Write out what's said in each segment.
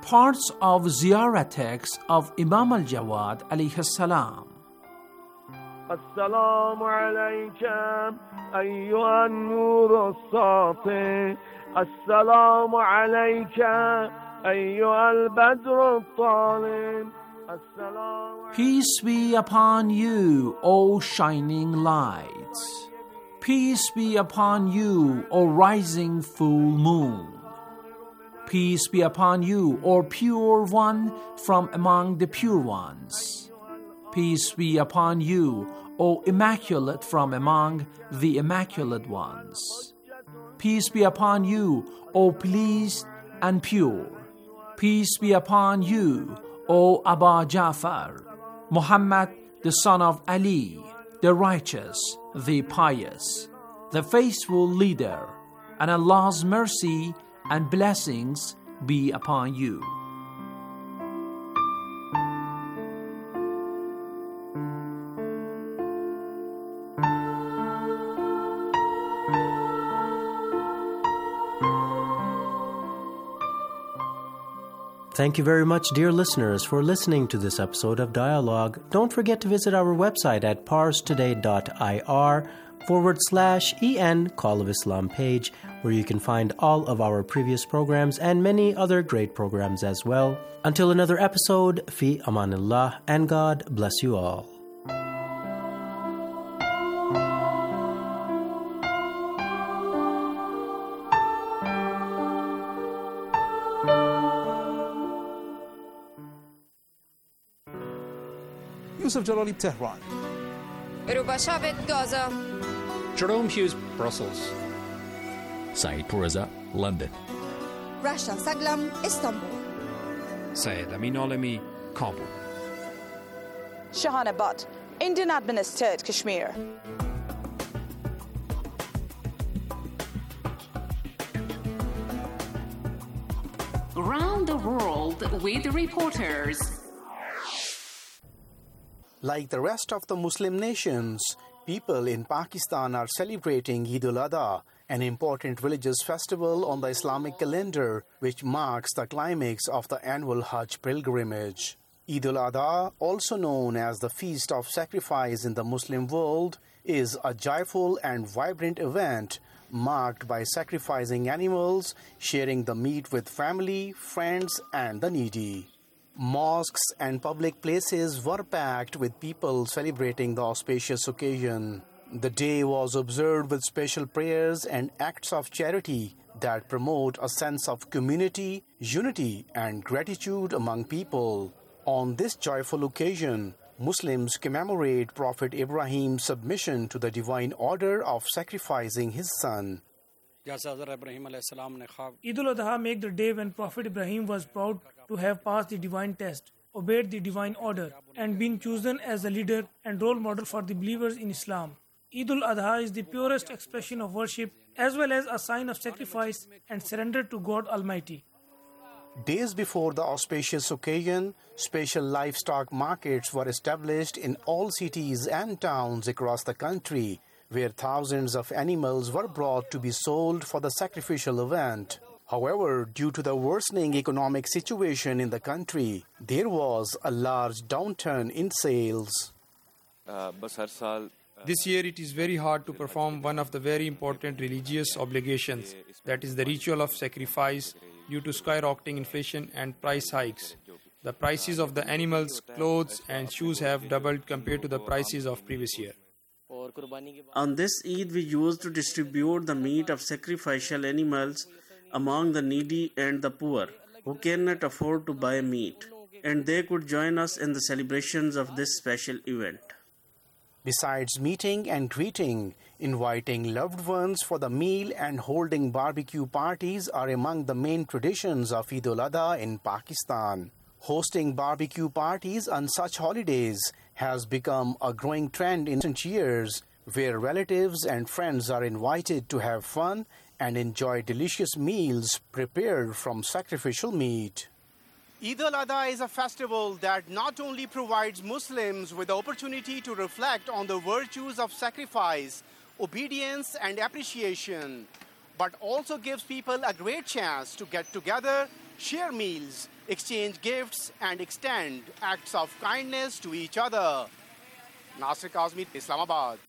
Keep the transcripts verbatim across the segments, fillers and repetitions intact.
Parts of Ziyarah text of Imam al-Jawad alayhi salam. السلام عليك أيها النور الساطع السلام عليك أيها البدر الطالع. Peace be upon you, O shining lights. Peace be upon you, O rising full moon. Peace be upon you, O pure one from among the pure ones. Peace be upon you, O immaculate from among the immaculate ones. Peace be upon you, O pleased and pure. Peace be upon you, O Aba Ja'far, Muhammad the son of Ali, the righteous, the pious, the faithful leader, and Allah's mercy and blessings be upon you. Thank you very much, dear listeners, for listening to this episode of Dialogue. Don't forget to visit our website at parstoday.ir forward slash en Call of Islam page, where you can find all of our previous programs and many other great programs as well. Until another episode, fi amanillah, and God bless you all. Yusuf Jalali, Tehran. Ruba Shabit, Gaza. Jerome Hughes, Brussels. Saeed Pourreza, London. Rasha Saglam, Istanbul. Syed Amin Alami, Kabul. Shahana Butt, Indian administered Kashmir. Around the world with reporters. Like the rest of the Muslim nations, people in Pakistan are celebrating Eid al-Adha, an important religious festival on the Islamic calendar, which marks the climax of the annual Hajj pilgrimage. Eid al-Adha, also known as the Feast of Sacrifice in the Muslim world, is a joyful and vibrant event marked by sacrificing animals, sharing the meat with family, friends, and the needy. Mosques and public places were packed with people celebrating the auspicious occasion. The day was observed with special prayers and acts of charity that promote a sense of community, unity, and gratitude among people. On this joyful occasion, Muslims commemorate Prophet Ibrahim's submission to the divine order of sacrificing his son. Eid al-Adha makes the day when Prophet Ibrahim was proud to have passed the divine test, obeyed the divine order, and been chosen as a leader and role model for the believers in Islam. Eid al-Adha is the purest expression of worship as well as a sign of sacrifice and surrender to God Almighty. Days before the auspicious occasion, special livestock markets were established in all cities and towns across the country, where thousands of animals were brought to be sold for the sacrificial event. However, due to the worsening economic situation in the country, there was a large downturn in sales. Uh, This year it is very hard to perform one of the very important religious obligations, that is the ritual of sacrifice, due to skyrocketing inflation and price hikes. The prices of the animals, clothes and shoes have doubled compared to the prices of previous year. On this Eid, we used to distribute the meat of sacrificial animals among the needy and the poor who cannot afford to buy meat, and they could join us in the celebrations of this special event. Besides meeting and greeting, inviting loved ones for the meal and holding barbecue parties are among the main traditions of Eid al-Adha in Pakistan. Hosting barbecue parties on such holidays has become a growing trend in recent years, where relatives and friends are invited to have fun and enjoy delicious meals prepared from sacrificial meat. Eid al-Adha is a festival that not only provides Muslims with the opportunity to reflect on the virtues of sacrifice, obedience, and appreciation, but also gives people a great chance to get together, share meals, exchange gifts, and extend acts of kindness to each other. Nasir Kazmi, Islamabad.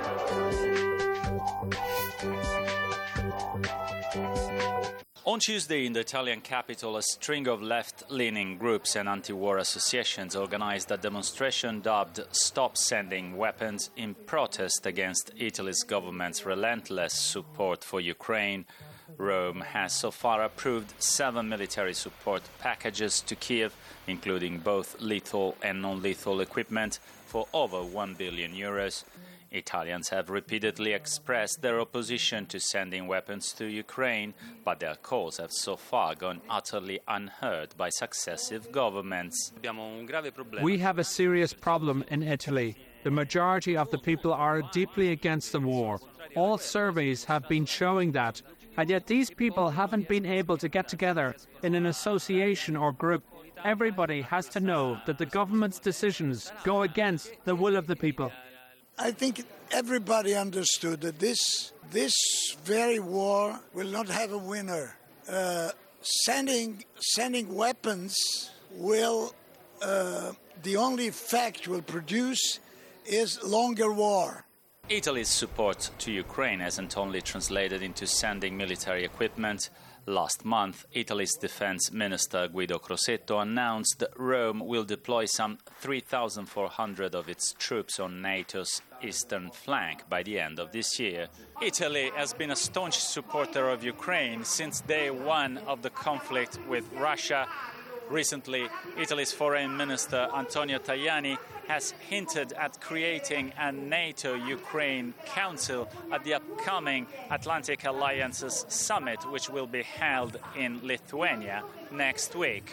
On Tuesday in the Italian capital, a string of left-leaning groups and anti-war associations organized a demonstration dubbed Stop Sending Weapons in protest against Italy's government's relentless support for Ukraine. Rome has so far approved seven military support packages to Kiev, including both lethal and non-lethal equipment, for over one billion euros. Italians have repeatedly expressed their opposition to sending weapons to Ukraine, but their calls have so far gone utterly unheard by successive governments. We have a serious problem in Italy. The majority of the people are deeply against the war. All surveys have been showing that, and yet these people haven't been able to get together in an association or group. Everybody has to know that the government's decisions go against the will of the people. I think everybody understood that this this very war will not have a winner. Uh, sending sending weapons will uh, the only effect will produce is longer war. Italy's support to Ukraine hasn't only translated into sending military equipment. Last month, Italy's defense minister Guido Crosetto announced that Rome will deploy some three thousand four hundred of its troops on NATO's eastern flank by the end of this year. Italy has been a staunch supporter of Ukraine since day one of the conflict with Russia. Recently, Italy's foreign minister Antonio Tajani has hinted at creating a NATO-Ukraine Council at the upcoming Atlantic Alliance's summit, which will be held in Lithuania next week.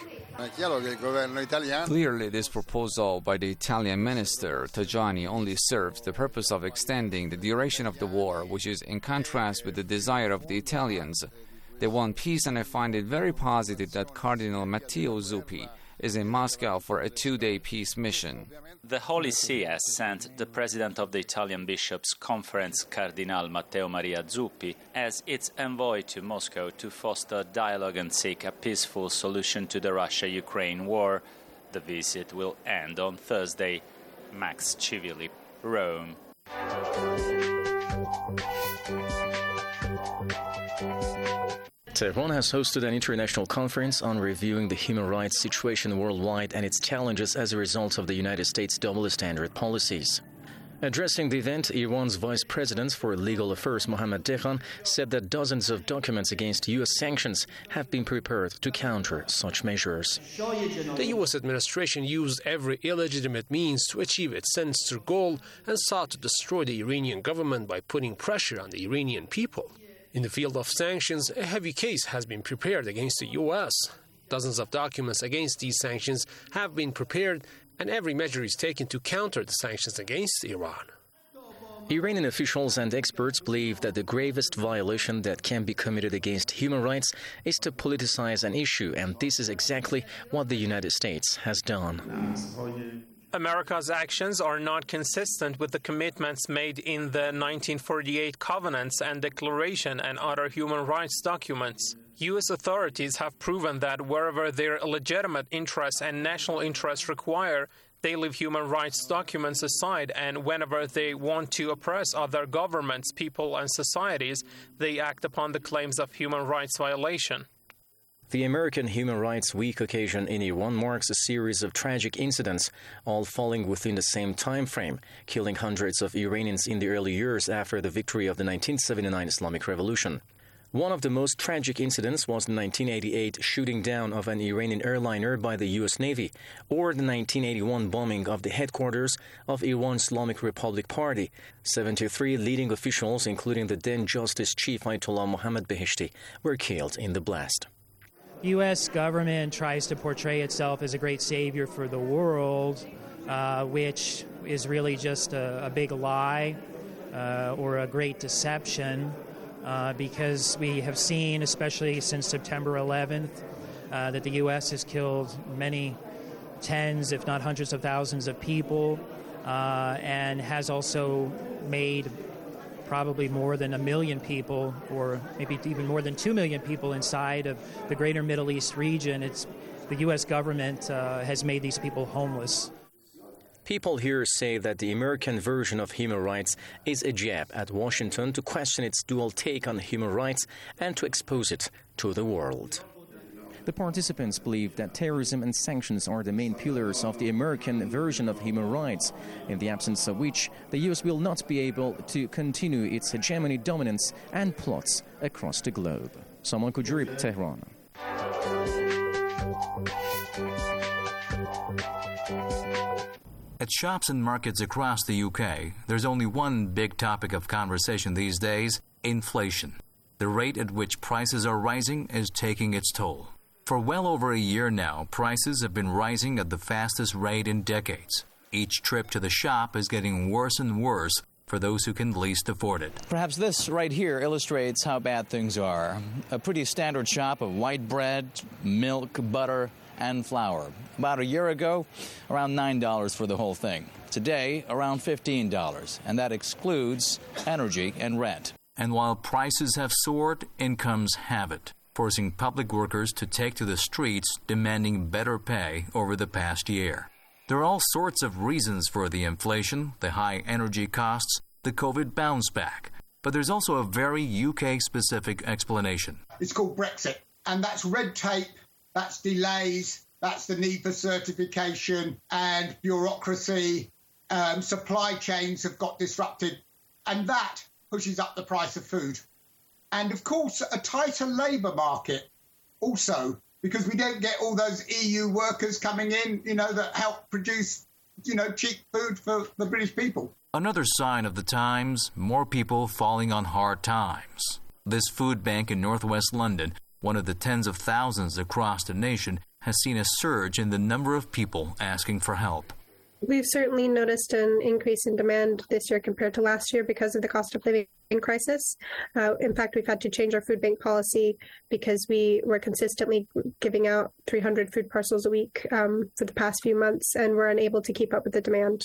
Clearly, this proposal by the Italian minister Tajani only serves the purpose of extending the duration of the war, which is in contrast with the desire of the Italians. They want peace, and I find it very positive that Cardinal Matteo Zuppi is in Moscow for a two-day peace mission. The Holy See has sent the president of the Italian Bishops' Conference, Cardinal Matteo Maria Zuppi, as its envoy to Moscow to foster dialogue and seek a peaceful solution to the Russia-Ukraine war. The visit will end on Thursday. Max Civili, Rome. Tehran has hosted an international conference on reviewing the human rights situation worldwide and its challenges as a result of the United States' double standard policies. Addressing the event, Iran's Vice President for Legal Affairs Mohammad Dehghan said that dozens of documents against U S sanctions have been prepared to counter such measures. The U S administration used every illegitimate means to achieve its sinister goal and sought to destroy the Iranian government by putting pressure on the Iranian people. In the field of sanctions, a heavy case has been prepared against the U S. Dozens of documents against these sanctions have been prepared, and every measure is taken to counter the sanctions against Iran. Iranian officials and experts believe that the gravest violation that can be committed against human rights is to politicize an issue, and this is exactly what the United States has done. America's actions are not consistent with the commitments made in the nineteen forty-eight Covenants and Declaration and other human rights documents. U S authorities have proven that wherever their legitimate interests and national interests require, they leave human rights documents aside, and whenever they want to oppress other governments, people, and societies, they act upon the claims of human rights violation. The American Human Rights Week occasion in Iran marks a series of tragic incidents, all falling within the same time frame, killing hundreds of Iranians in the early years after the victory of the nineteen seventy-nine Islamic Revolution. One of the most tragic incidents was the nineteen eighty-eight shooting down of an Iranian airliner by the U S Navy, or the nineteen eighty-one bombing of the headquarters of Iran Islamic Republic Party. seventy-three leading officials, including the then Justice Chief Ayatollah Mohammad Beheshti, were killed in the blast. U S government tries to portray itself as a great savior for the world, uh, which is really just a, a big lie uh, or a great deception, uh, because we have seen, especially since September eleventh, uh, that the U S has killed many tens, if not hundreds of thousands of people, uh, and has also made probably more than a million people, or maybe even more than two million people inside of the greater Middle East region. It's the U S government uh, has made these people homeless. People here say that the American version of human rights is a jab at Washington to question its dual take on human rights and to expose it to the world. The participants believe that terrorism and sanctions are the main pillars of the American version of human rights, in the absence of which the U S will not be able to continue its hegemony, dominance and plots across the globe. Salman Kujuri, Tehran. At shops and markets across the U K, there's only one big topic of conversation these days: inflation. The rate at which prices are rising is taking its toll. For well over a year now, prices have been rising at the fastest rate in decades. Each trip to the shop is getting worse and worse for those who can least afford it. Perhaps this right here illustrates how bad things are. A pretty standard shop of white bread, milk, butter, and flour. About a year ago, around nine dollars for the whole thing. Today, around fifteen dollars, and that excludes energy and rent. And while prices have soared, incomes haven't, forcing public workers to take to the streets demanding better pay over the past year. There are all sorts of reasons for the inflation, the high energy costs, the COVID bounce back. But there's also a very U K-specific explanation. It's called Brexit, and that's red tape, that's delays, that's the need for certification and bureaucracy. Um, supply chains have got disrupted, and that pushes up the price of food. And, of course, a tighter labour market also, because we don't get all those E U workers coming in, you know, that help produce, you know, cheap food for the British people. Another sign of the times, more people falling on hard times. This food bank in northwest London, one of the tens of thousands across the nation, has seen a surge in the number of people asking for help. We've certainly noticed an increase in demand this year compared to last year because of the cost of living crisis. Uh, in fact, we've had to change our food bank policy because we were consistently giving out three hundred food parcels a week um, for the past few months, and we're unable to keep up with the demand.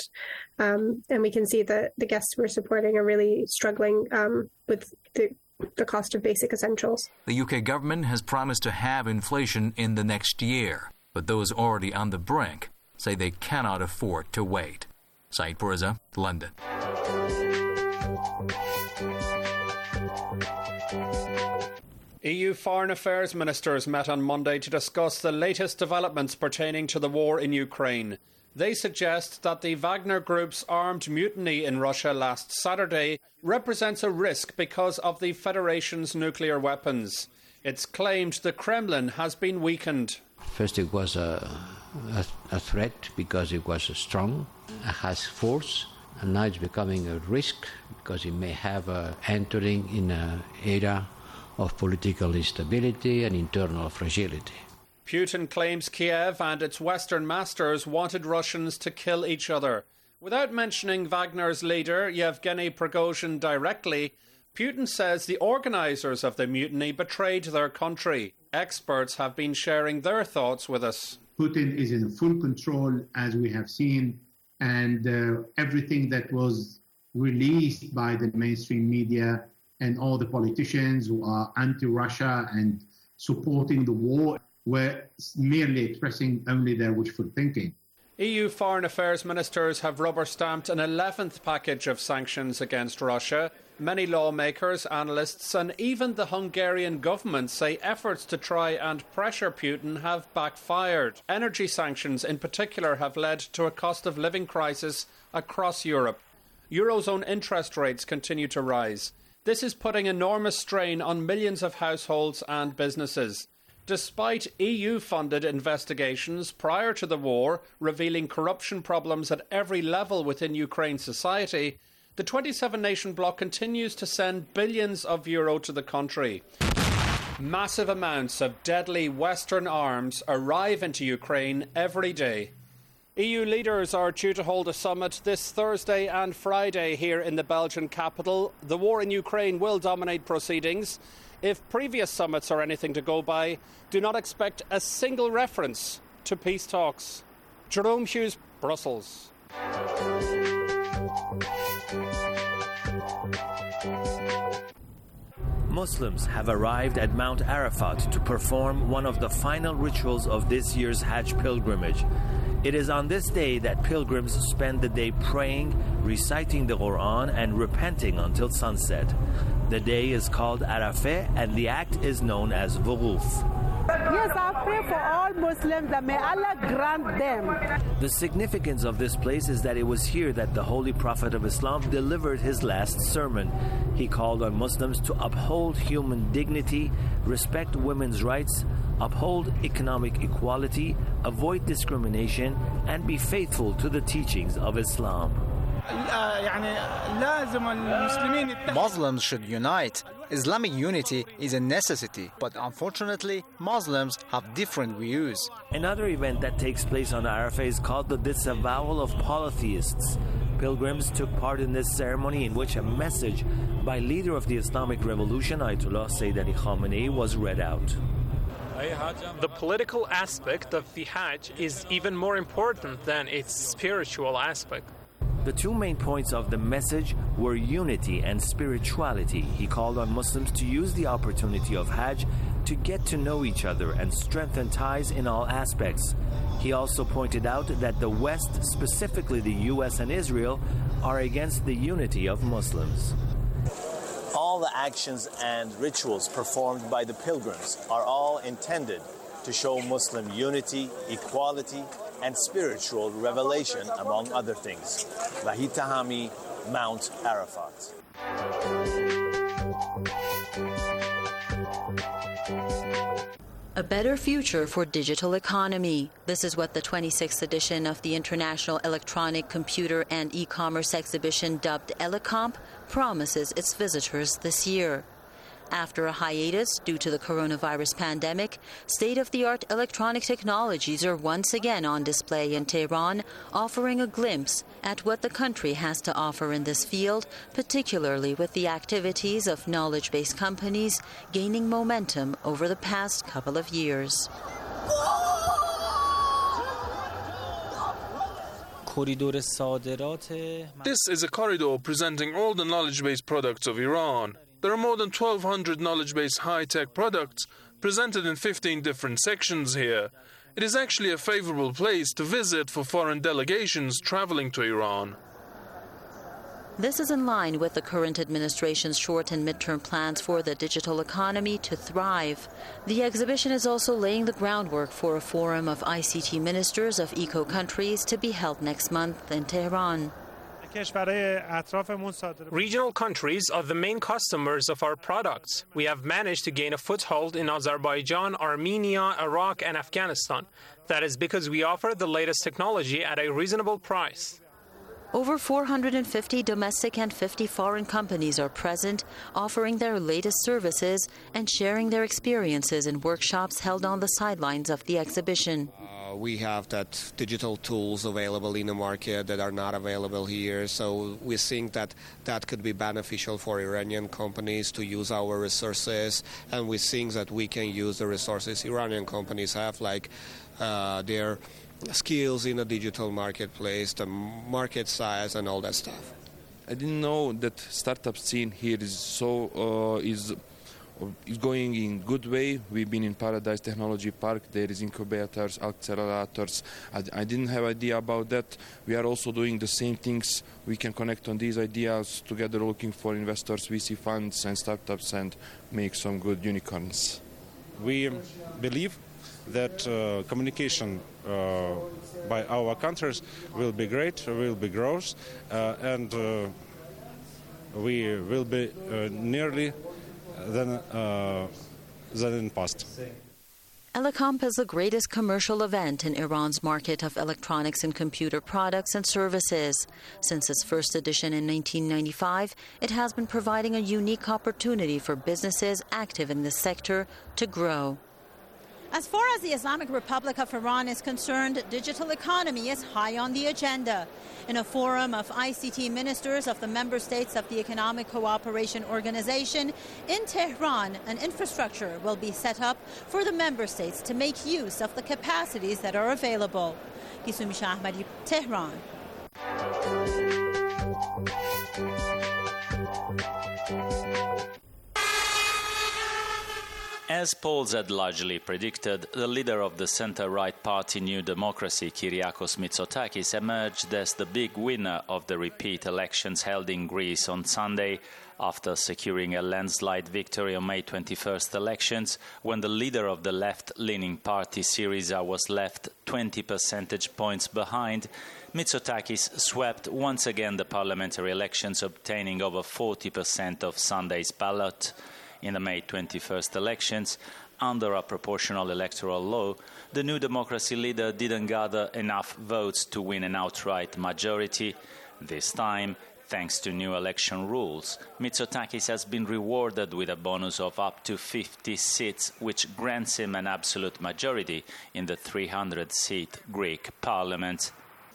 Um, and we can see that the guests we're supporting are really struggling um, with the, the cost of basic essentials. The U K government has promised to have inflation in the next year, but those already on the brink say they cannot afford to wait. Saeed Purza, London. E U Foreign Affairs ministers met on Monday to discuss the latest developments pertaining to the war in Ukraine. They suggest that the Wagner Group's armed mutiny in Russia last Saturday represents a risk because of the Federation's nuclear weapons. It's claimed the Kremlin has been weakened. First it was a, a, a threat because it was strong, it has force, and now it's becoming a risk because it may have uh, entering in an era of political instability and internal fragility. Putin claims Kiev and its Western masters wanted Russians to kill each other. Without mentioning Wagner's leader, Yevgeny Prigozhin, directly, Putin says the organisers of the mutiny betrayed their country. Experts have been sharing their thoughts with us. Putin is in full control, as we have seen, and uh, everything that was released by the mainstream media and all the politicians who are anti-Russia and supporting the war were merely expressing only their wishful thinking. E U Foreign Affairs ministers have rubber-stamped an eleventh package of sanctions against Russia. Many lawmakers, analysts and even the Hungarian government say efforts to try and pressure Putin have backfired. Energy sanctions in particular have led to a cost of living crisis across Europe. Eurozone interest rates continue to rise. This is putting enormous strain on millions of households and businesses. Despite E U-funded investigations prior to the war revealing corruption problems at every level within Ukraine society, the twenty-seven nation bloc continues to send billions of euro to the country. Massive amounts of deadly Western arms arrive into Ukraine every day. E U leaders are due to hold a summit this Thursday and Friday here in the Belgian capital. The war in Ukraine will dominate proceedings. If previous summits are anything to go by, do not expect a single reference to peace talks. Jerome Hughes, Brussels. Muslims have arrived at Mount Arafat to perform one of the final rituals of this year's Hajj pilgrimage. It is on this day that pilgrims spend the day praying, reciting the Quran, and repenting until sunset. The day is called Arafah, and the act is known as Wuquf. Yes, I pray for all Muslims that may Allah grant them. The significance of this place is that it was here that the Holy Prophet of Islam delivered his last sermon. He called on Muslims to uphold human dignity, respect women's rights, uphold economic equality, avoid discrimination, and be faithful to the teachings of Islam. Muslims should unite. Islamic unity is a necessity, but unfortunately, Muslims have different views. Another event that takes place on Arafah is called the disavowal of polytheists. Pilgrims took part in this ceremony in which a message by leader of the Islamic Revolution, Ayatollah Sayyid Ali Khamenei, was read out. The political aspect of the Hajj is even more important than its spiritual aspect. The two main points of the message were unity and spirituality. He called on Muslims to use the opportunity of Hajj to get to know each other and strengthen ties in all aspects. He also pointed out that the West, specifically the U S and Israel, are against the unity of Muslims. All the actions and rituals performed by the pilgrims are all intended to show Muslim unity, equality, and spiritual revelation, among other things. Vahid Tahami, Mount Arafat. A better future for digital economy. This is what the twenty-sixth edition of the International Electronic Computer and E-commerce Exhibition, dubbed ELECOMP, promises its visitors this year. After a hiatus due to the coronavirus pandemic, state-of-the-art electronic technologies are once again on display in Tehran, offering a glimpse at what the country has to offer in this field, particularly with the activities of knowledge-based companies gaining momentum over the past couple of years. This is a corridor presenting all the knowledge-based products of Iran. There are more than twelve hundred knowledge-based high-tech products presented in fifteen different sections here. It is actually a favorable place to visit for foreign delegations traveling to Iran. This is in line with the current administration's short and midterm plans for the digital economy to thrive. The exhibition is also laying the groundwork for a forum of I C T ministers of eco-countries to be held next month in Tehran. Regional countries are the main customers of our products. We have managed to gain a foothold in Azerbaijan, Armenia, Iraq, and Afghanistan. That is because we offer the latest technology at a reasonable price. Over four hundred fifty domestic and fifty foreign companies are present, offering their latest services and sharing their experiences in workshops held on the sidelines of the exhibition. Uh, we have that digital tools available in the market that are not available here, so we think that that could be beneficial for Iranian companies to use our resources, and we think that we can use the resources Iranian companies have, like uh, their skills in a digital marketplace, the market size, and all that stuff. I didn't know that startup scene here is so uh, is is going in good way. We've been in Paradise Technology Park. There is incubators, accelerators. I, I didn't have idea about that. We are also doing the same things. We can connect on these ideas together, looking for investors, V C funds, and startups, and make some good unicorns. We believe that uh, communication uh, by our countries will be great, will be growth, uh, and uh, we will be uh, nearly than, uh, than in the past. ELECOMP is the greatest commercial event in Iran's market of electronics and computer products and services. Since its first edition in nineteen ninety-five, it has been providing a unique opportunity for businesses active in this sector to grow. As far as the Islamic Republic of Iran is concerned, digital economy is high on the agenda. In a forum of I C T ministers of the member states of the Economic Cooperation Organization in Tehran, an infrastructure will be set up for the member states to make use of the capacities that are available. Gisumi Shah Ahmadi, Tehran. As polls had largely predicted, the leader of the centre-right party New Democracy, Kyriakos Mitsotakis, emerged as the big winner of the repeat elections held in Greece on Sunday, after securing a landslide victory on May twenty-first elections, when the leader of the left-leaning party Syriza was left twenty percentage points behind. Mitsotakis swept once again the parliamentary elections, obtaining over forty percent of Sunday's ballot. In the May twenty-first elections, under a proportional electoral law, the New Democracy leader didn't gather enough votes to win an outright majority. This time, thanks to new election rules, Mitsotakis has been rewarded with a bonus of up to fifty seats, which grants him an absolute majority in the three hundred seat Greek parliament.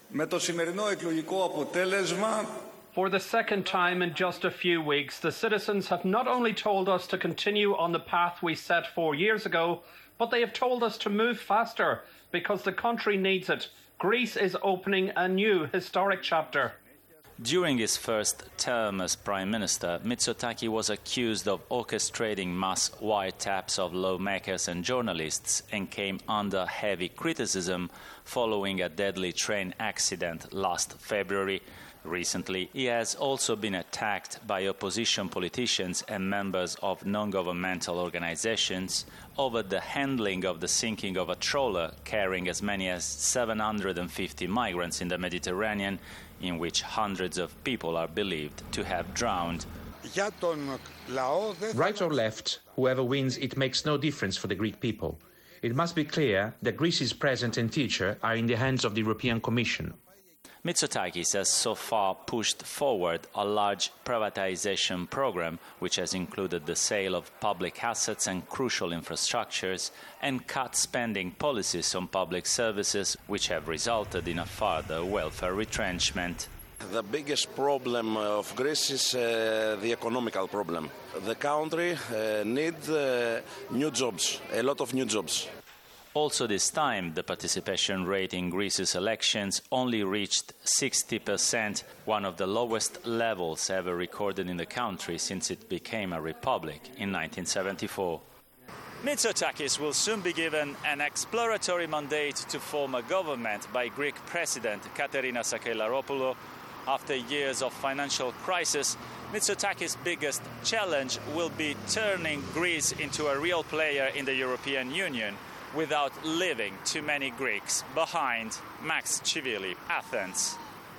For the second time in just a few weeks, the citizens have not only told us to continue on the path we set four years ago, but they have told us to move faster because the country needs it. Greece is opening a new historic chapter. During his first term as Prime Minister, Mitsotakis was accused of orchestrating mass wiretaps of lawmakers and journalists and came under heavy criticism following a deadly train accident last February. Recently, he has also been attacked by opposition politicians and members of non-governmental organizations over the handling of the sinking of a trawler carrying as many as seven hundred fifty migrants in the Mediterranean, in which hundreds of people are believed to have drowned. Right or left, whoever wins, it makes no difference for the Greek people. It must be clear that Greece's present and future are in the hands of the European Commission. Mitsotakis has so far pushed forward a large privatization program, which has included the sale of public assets and crucial infrastructures, and cut spending policies on public services, which have resulted in a further welfare retrenchment. The biggest problem of Greece is uh, the economical problem. The country uh, needs uh, new jobs, a lot of new jobs. Also this time, the participation rate in Greece's elections only reached sixty percent, one of the lowest levels ever recorded in the country since it became a republic in nineteen seventy-four. Mitsotakis will soon be given an exploratory mandate to form a government by Greek President Katerina Sakellaropoulou. After years of financial crisis, Mitsotakis' biggest challenge will be turning Greece into a real player in the European Union, without leaving too many Greeks behind. Max Chivili, Athens.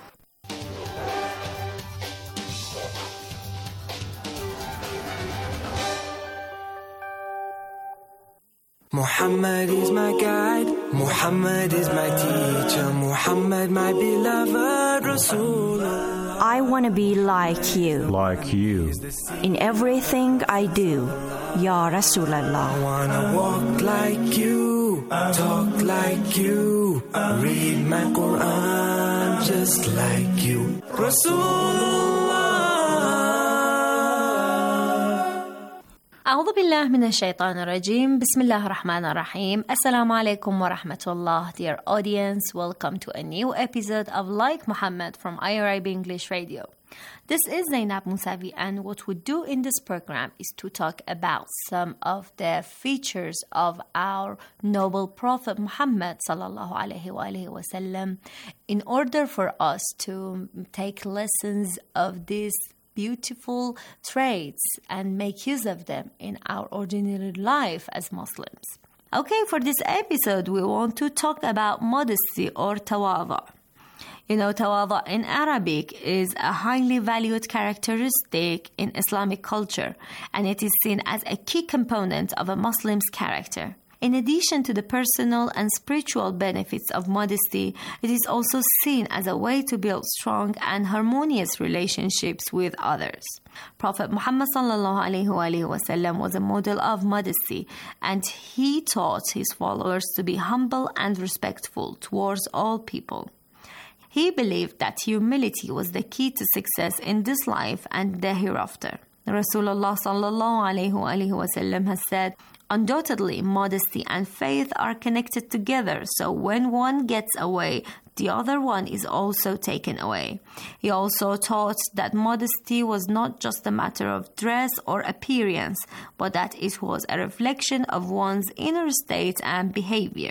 Muhammad is my guide, Muhammad is my teacher, Muhammad my beloved Rasulullah. I want to be like you. Like you. In everything I do, Ya Rasulallah. I want to walk like you, talk like you, read my Quran just like you. Rasulullah. أعوذ بالله من الشيطان الرجيم. بسم الله الرحمن الرحيم. Assalamu alaikum wa rahmatullah. Dear audience, welcome to a new episode of Like Muhammad from I R I B English Radio. This is Zainab Musavi, and what we do in this program is to talk about some of the features of our noble Prophet Muhammad sallallahu alaihi wa alihi wasallam, in order for us to take lessons of these beautiful traits and make use of them in our ordinary life as Muslims. Okay, for this episode, we want to talk about modesty or tawadu. You know, tawadu in Arabic is a highly valued characteristic in Islamic culture, and it is seen as a key component of a Muslim's character. In addition to the personal and spiritual benefits of modesty, it is also seen as a way to build strong and harmonious relationships with others. Prophet Muhammad sallallahu alaihi wasallam was a model of modesty, and he taught his followers to be humble and respectful towards all people. He believed that humility was the key to success in this life and the hereafter. Rasulullah sallallahu alayhi wa alihi wasallam has said, undoubtedly, modesty and faith are connected together, so when one gets away, the other one is also taken away. He also taught that modesty was not just a matter of dress or appearance, but that it was a reflection of one's inner state and behavior.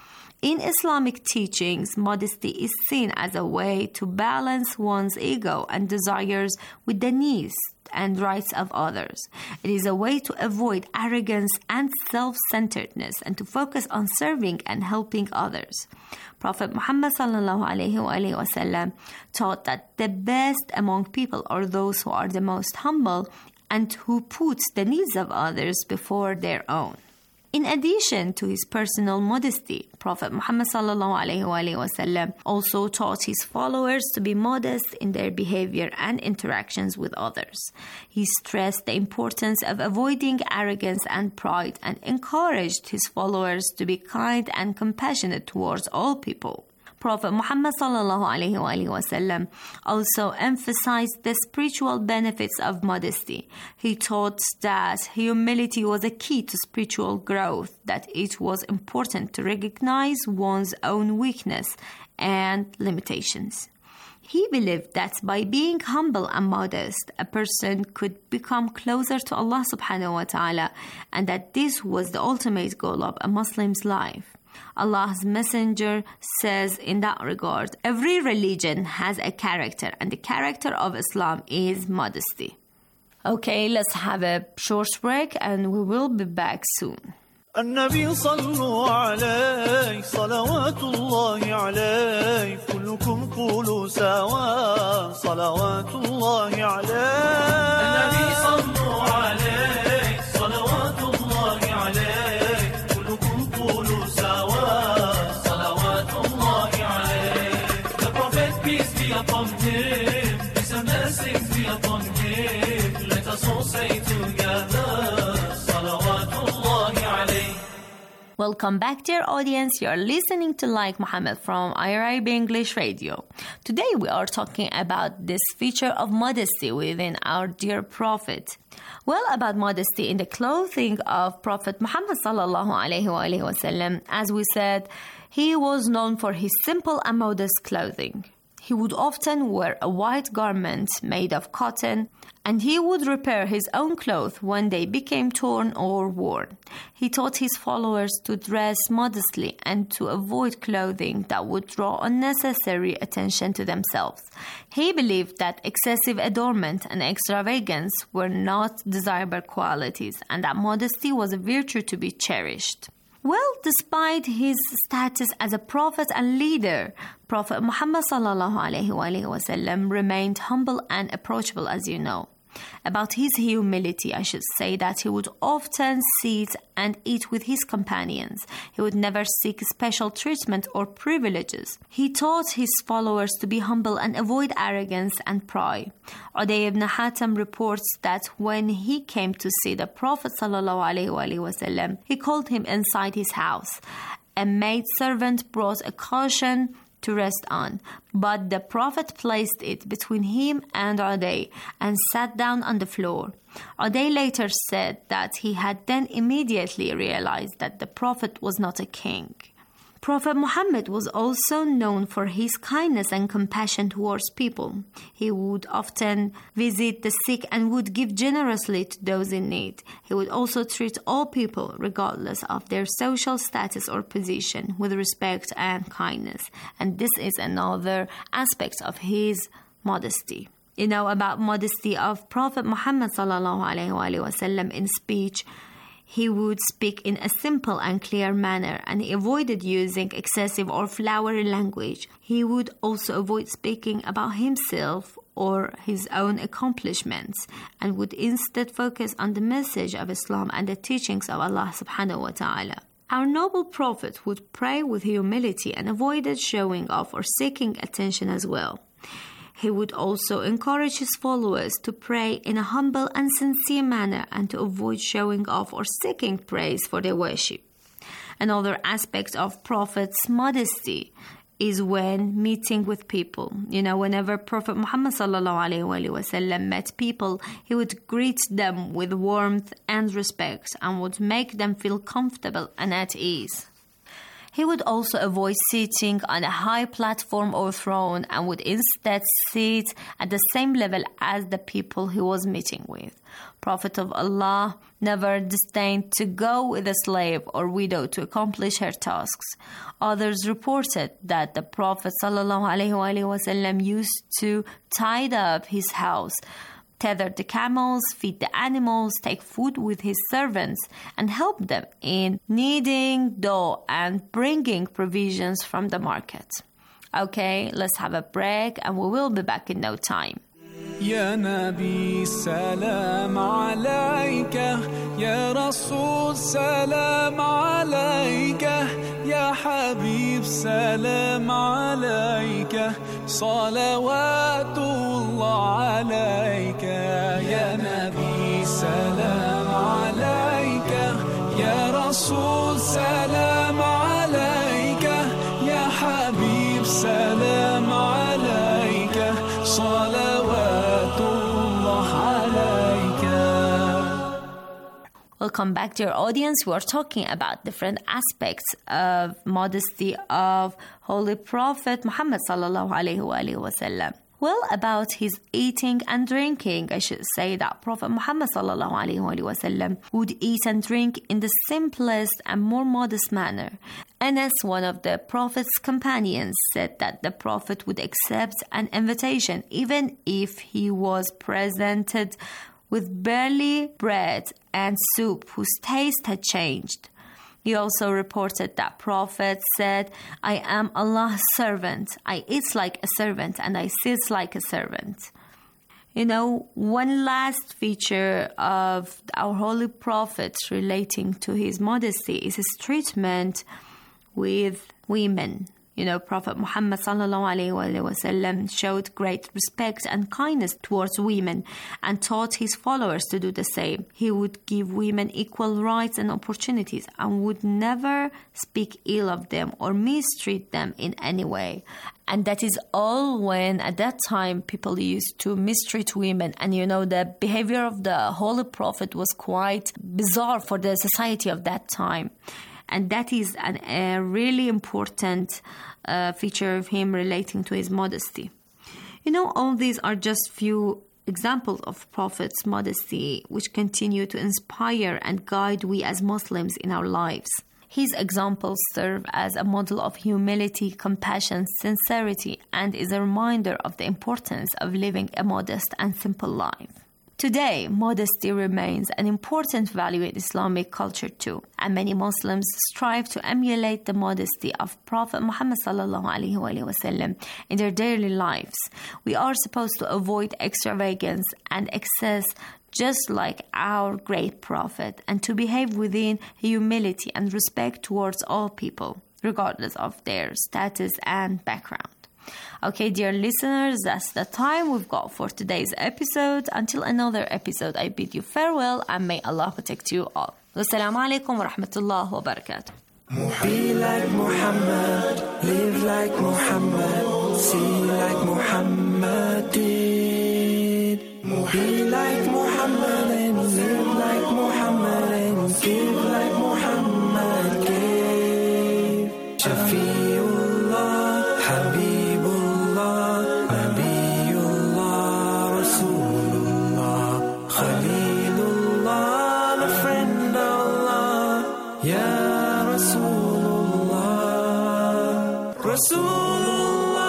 In Islamic teachings, modesty is seen as a way to balance one's ego and desires with the needs and rights of others. It is a way to avoid arrogance and self-centeredness and to focus on serving and helping others. Prophet Muhammad sallallahu alaihi wasallam taught that the best among people are those who are the most humble and who put the needs of others before their own. In addition to his personal modesty, Prophet Muhammad sallallahu alaihi wasallam also taught his followers to be modest in their behavior and interactions with others. He stressed the importance of avoiding arrogance and pride and encouraged his followers to be kind and compassionate towards all people. Prophet Muhammad sallallahu alaihi wasallam also emphasized the spiritual benefits of modesty. He taught that humility was a key to spiritual growth, that it was important to recognize one's own weakness and limitations. He believed that by being humble and modest, a person could become closer to Allah subhanahu wa ta'ala, and that this was the ultimate goal of a Muslim's life. Allah's Messenger says in that regard, every religion has a character, and the character of Islam is modesty. Okay, let's have a short break and we will be back soon. النبي صلوا عليه صلوات الله عليه كلكم قولوا سوا صلوات الله عليه النبي صلوا عليه صلوات الله عليه كلكم قولوا سوا صلوات الله عليه. The Prophet, peace be upon him, peace and blessings be upon him. Let us all say together Welcome back, dear audience. You are listening to Like Muhammad from I R I B English Radio. Today we are talking about this feature of modesty within our dear Prophet. Well, about modesty in the clothing of Prophet Muhammad sallallahu alaihi wasallam, as we said, he was known for his simple and modest clothing. He would often wear a white garment made of cotton, and he would repair his own clothes when they became torn or worn. He taught his followers to dress modestly and to avoid clothing that would draw unnecessary attention to themselves. He believed that excessive adornment and extravagance were not desirable qualities, and that modesty was a virtue to be cherished. Well, despite his status as a prophet and leader, Prophet Muhammad sallallahu alaihi wasallam remained humble and approachable, as you know. About his humility, I should say that he would often sit and eat with his companions. He would never seek special treatment or privileges. He taught his followers to be humble and avoid arrogance and pride. Uday ibn Hatim reports that when he came to see the Prophet sallallahu alaihi wasallam, he called him inside his house. A maidservant brought a cushion to rest on, but the Prophet placed it between him and Uday and sat down on the floor. Uday later said that he had then immediately realized that the Prophet was not a king. Prophet Muhammad was also known for his kindness and compassion towards people. He would often visit the sick and would give generously to those in need. He would also treat all people, regardless of their social status or position, with respect and kindness. And this is another aspect of his modesty. You know, about modesty of Prophet Muhammad sallallahu alaihi wasallam in speech. He would speak in a simple and clear manner, and he avoided using excessive or flowery language. He would also avoid speaking about himself or his own accomplishments, and would instead focus on the message of Islam and the teachings of Allah subhanahu wa ta'ala. Our noble Prophet would pray with humility and avoided showing off or seeking attention as well. He would also encourage his followers to pray in a humble and sincere manner and to avoid showing off or seeking praise for their worship. Another aspect of Prophet's modesty is when meeting with people. You know, whenever Prophet Muhammad sallallahu alaihi wasallam met people, he would greet them with warmth and respect and would make them feel comfortable and at ease. He would also avoid sitting on a high platform or throne and would instead sit at the same level as the people he was meeting with. Prophet of Allah never disdained to go with a slave or widow to accomplish her tasks. Others reported that the Prophet ﷺ used to tidy up his house, tether the camels, feed the animals, take food with his servants, and help them in kneading dough and bringing provisions from the market. Okay, let's have a break and we will be back in no time. يا نبي سلام عليك يا رسول سلام عليك يا حبيب سلام عليك صلوات الله عليك يا نبي سلام عليك يا رسول سلام عليك يا حبيب سلام عليك صلوات الله عليك. Welcome back, dear audience. We are talking about different aspects of modesty of Holy Prophet Muhammad sallallahu alaihi wasallam. Well, about his eating and drinking, I should say that Prophet Muhammad sallallahu alaihi wasallam would eat and drink in the simplest and more modest manner. Anas, one of the Prophet's companions, said that the Prophet would accept an invitation even if he was presented with barley bread and soup whose taste had changed. He also reported that Prophet said, I am Allah's servant. I eat like a servant and I sit like a servant. You know, one last feature of our Holy Prophet relating to his modesty is his treatment with women. You know, Prophet Muhammad sallallahu alaihi wasallam showed great respect and kindness towards women and taught his followers to do the same. He would give women equal rights and opportunities and would never speak ill of them or mistreat them in any way. And that is all when at that time people used to mistreat women. And you know, the behavior of the Holy Prophet was quite bizarre for the society of that time. And that is an, a really important uh, feature of him relating to his modesty. You know, all these are just few examples of Prophet's modesty which continue to inspire and guide we as Muslims in our lives. His examples serve as a model of humility, compassion, sincerity, and is a reminder of the importance of living a modest and simple life. Today, modesty remains an important value in Islamic culture too, and many Muslims strive to emulate the modesty of Prophet Muhammad sallallahu alaihi wasallam in their daily lives. We are supposed to avoid extravagance and excess just like our great Prophet, and to behave within humility and respect towards all people, regardless of their status and background. Okay, dear listeners, that's the time we've got for today's episode. Until another episode, I bid you farewell and may Allah protect you all. Wassalamu alaikum wa rahmatullahi wa barakatuh. Be like Muhammad, live like Muhammad, see like Muhammad did. Be like Muhammad and live like Muhammad and give like Muhammad gave. Shafiullah, Habibullah, Nabiullah, Rasulullah, Khalilullah, the friend of Allah, Ya Rasulullah, Rasulullah.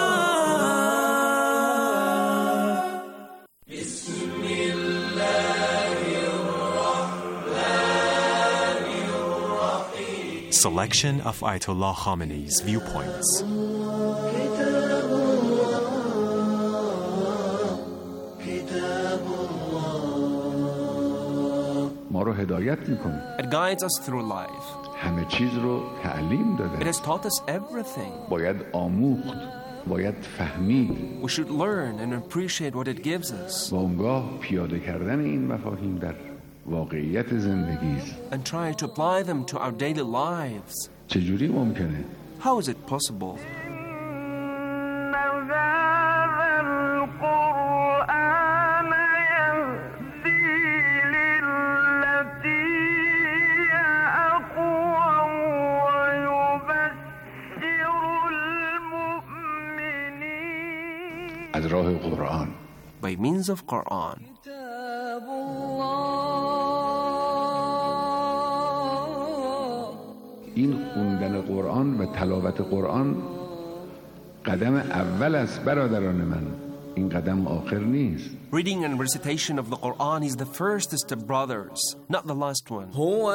Selection of Ayatollah Khamenei's viewpoints. It guides us through life. It has taught us everything. We should learn and appreciate what it gives us. And try to apply them to our daily lives. How is it possible? راه قرآن. By means of Quran. این خوندن قرآن و تلاوت قرآن قدم اول است برادران من. این قدم آخر نیست. Reading and recitation of the Quran is the first step, brothers, not the last one. هو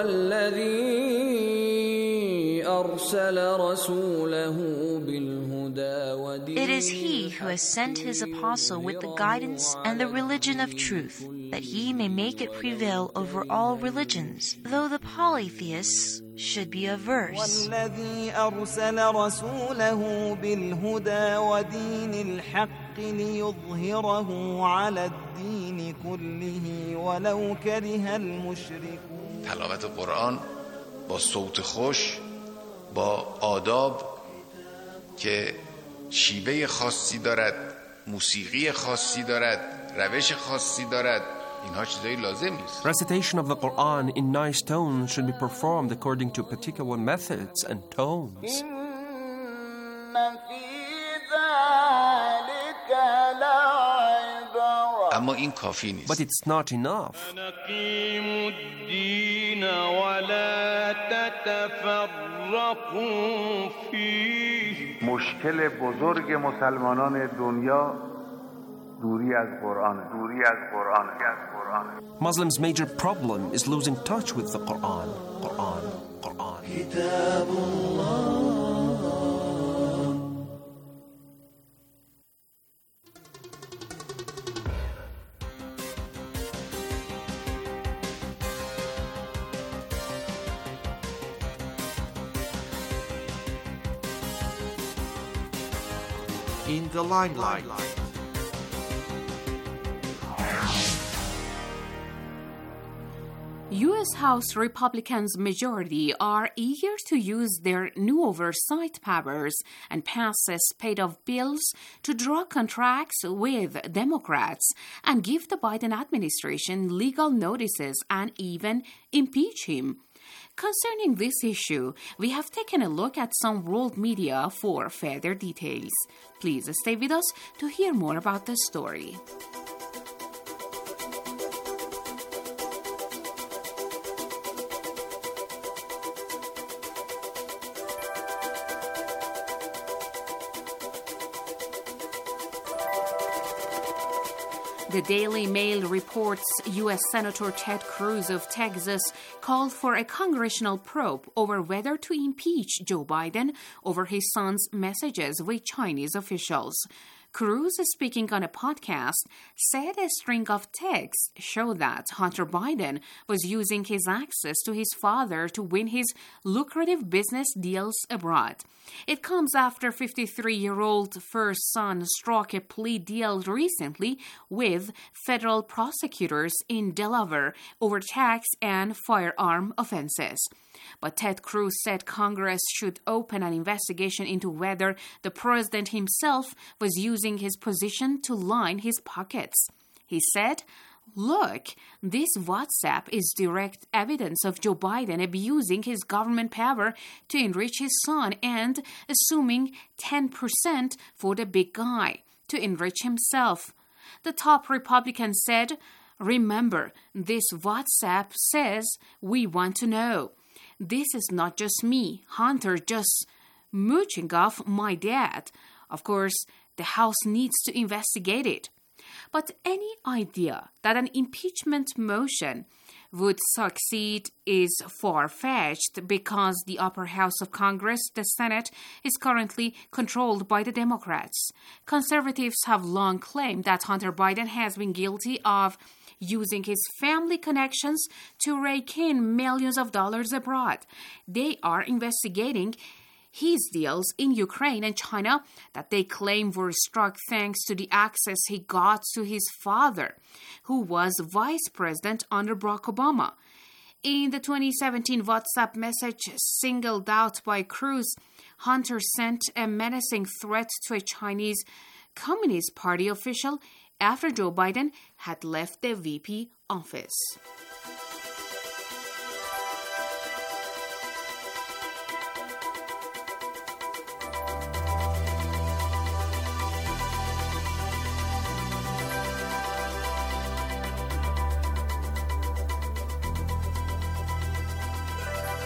الذي أرسل رسوله بالهدى ودين. It is He who has sent His apostle with the guidance and the religion of truth, that He may make it prevail over all religions, though the polytheists should be averse. والذي أرسل رسوله بالهدى ودين الحق ليظهره على الدين كله ولو كره المشركون. تلاوت قرآن با صوت خوش، با آداب که شیوه خاصی دارد، موسیقی خاصی دارد، روش خاصی دارد، اینها چیزایی لازم نیست. Recitation of the Quran in nice tones should be performed according to particular methods and tones. اما این کافی نیست. But it's not enough. نقيم الدين ولا تتفرقوا فيه. مشکل بزرگ مسلمانان دنیا دوری از قرآن، دوری از قرآن، از قرآن. Muslims' major problem is losing touch with the Quran. Quran, Quran. كتاب الله. In the limelight. U S House Republicans' majority are eager to use their new oversight powers and pass a spate of bills to draw contracts with Democrats and give the Biden administration legal notices and even impeach him. Concerning this issue, we have taken a look at some world media for further details. Please stay with us to hear more about the story. The Daily Mail reports U S Senator Ted Cruz of Texas called for a congressional probe over whether to impeach Joe Biden over his son's messages with Chinese officials. Cruz, speaking on a podcast, said a string of texts showed that Hunter Biden was using his access to his father to win his lucrative business deals abroad. It comes after fifty-three-year-old first son struck a plea deal recently with federal prosecutors in Delaware over tax and firearm offenses. But Ted Cruz said Congress should open an investigation into whether the president himself was using his position to line his pockets. He said, "Look, this WhatsApp is direct evidence of Joe Biden abusing his government power to enrich his son and assuming ten percent for the big guy to enrich himself." The top Republican said, "Remember, this WhatsApp says we want to know. This is not just me, Hunter, just mooching off my dad. Of course, the House needs to investigate it." But any idea that an impeachment motion would succeed is far-fetched because the upper house of Congress, the Senate, is currently controlled by the Democrats. Conservatives have long claimed that Hunter Biden has been guilty of using his family connections to rake in millions of dollars abroad. They are investigating his deals in Ukraine and China that they claim were struck thanks to the access he got to his father, who was vice president under Barack Obama. In the twenty seventeen WhatsApp message singled out by Cruz, Hunter sent a menacing threat to a Chinese Communist Party official after Joe Biden had left the V P office.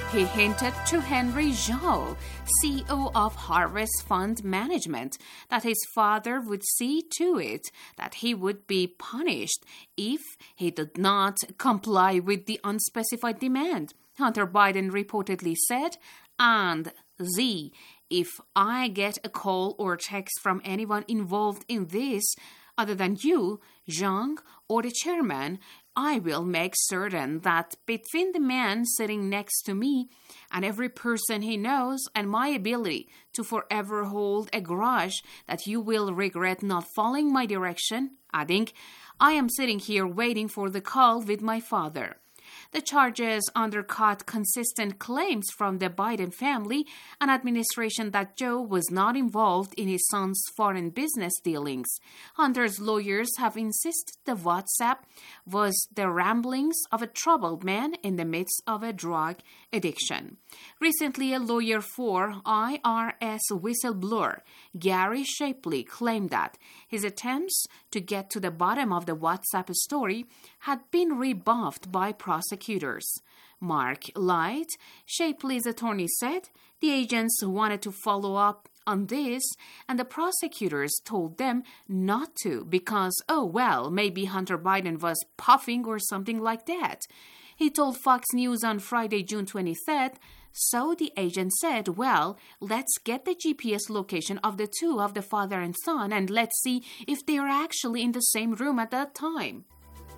He hinted to Henry Zhao, C E O of Harvest Fund Management, that his father would see to it that he would be punished if he did not comply with the unspecified demand. Hunter Biden reportedly said, and Z, if I get a call or text from anyone involved in this other than you, Zhang, or the chairman, I will make certain that between the man sitting next to me and every person he knows and my ability to forever hold a grudge that you will regret not following my direction, adding, I am sitting here waiting for the call with my father. The charges undercut consistent claims from the Biden family and administration that Joe was not involved in his son's foreign business dealings. Hunter's lawyers have insisted the WhatsApp was the ramblings of a troubled man in the midst of a drug addiction. Recently, a lawyer for I R S whistleblower Gary Shapley claimed that his attempts to get to the bottom of the WhatsApp story had been rebuffed by prosecutors. Mark Light, Shapley's attorney, said the agents wanted to follow up on this, and the prosecutors told them not to because, oh, well, maybe Hunter Biden was puffing or something like that. He told Fox News on Friday, June twenty-third, so the agent said, well, let's get the G P S location of the two of the father and son, and let's see if they are actually in the same room at that time.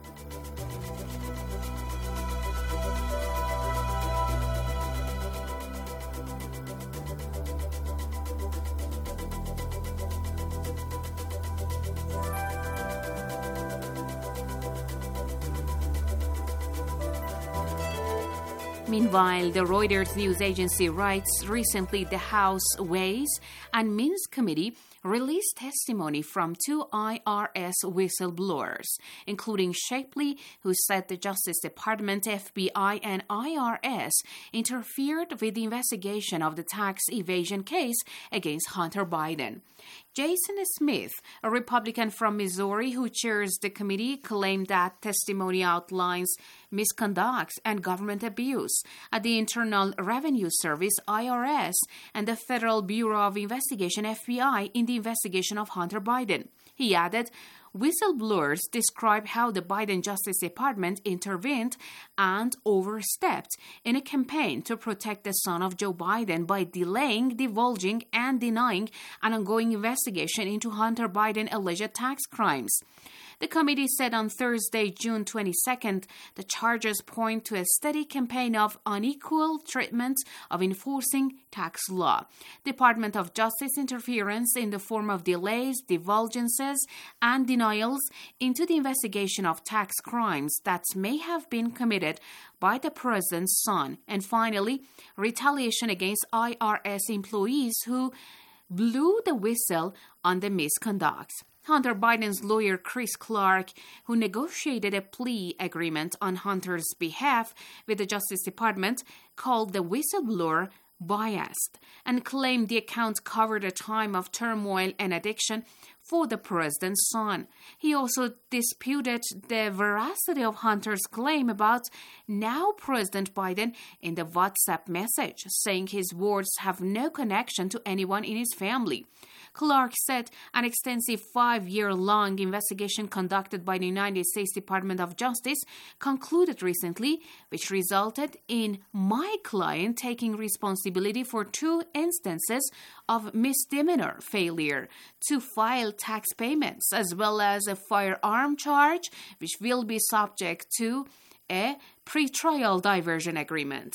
Meanwhile, the Reuters news agency writes, recently the House Ways and Means Committee released testimony from two I R S whistleblowers, including Shapley, who said the Justice Department, F B I, and I R S interfered with the investigation of the tax evasion case against Hunter Biden. Jason Smith, a Republican from Missouri who chairs the committee, claimed that testimony outlines misconduct and government abuse at the Internal Revenue Service, I R S, and the Federal Bureau of Investigation, F B I, in the investigation of Hunter Biden. He added, whistleblowers describe how the Biden Justice Department intervened and overstepped in a campaign to protect the son of Joe Biden by delaying, divulging, and denying an ongoing investigation into Hunter Biden alleged tax crimes. The committee said on Thursday, June twenty-second, the charges point to a steady campaign of unequal treatment of enforcing tax law, Department of Justice interference in the form of delays, divulgences, and denials into the investigation of tax crimes that may have been committed by the president's son, and finally, retaliation against I R S employees who blew the whistle on the misconduct. Hunter Biden's lawyer Chris Clark, who negotiated a plea agreement on Hunter's behalf with the Justice Department, called the whistleblower biased and claimed the account covered a time of turmoil and addiction for the president's son. He also disputed the veracity of Hunter's claim about now President Biden in the WhatsApp message, saying his words have no connection to anyone in his family. Clark said an extensive five-year-long investigation conducted by the United States Department of Justice concluded recently, which resulted in my client taking responsibility for two instances of misdemeanor failure to file tax payments, as well as a firearm charge, which will be subject to a pretrial diversion agreement.